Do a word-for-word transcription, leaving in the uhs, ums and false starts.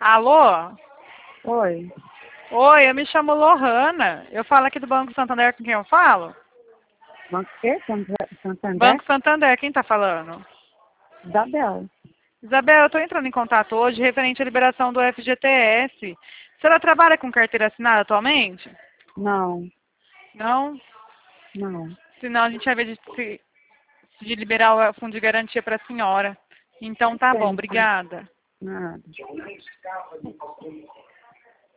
Alô? Oi. Oi, eu me chamo Lohana. Eu falo aqui do Banco Santander, com quem eu falo? Banco quê? Santander? Banco Santander, quem tá falando? Isabel. Isabel, eu tô entrando em contato hoje referente à liberação do F G T S. A senhora trabalha com carteira assinada atualmente? Não, Não? não. Senão a gente vai ver de, se- de liberar o fundo de garantia para a senhora. Então tá bom, Tem, obrigada. nada.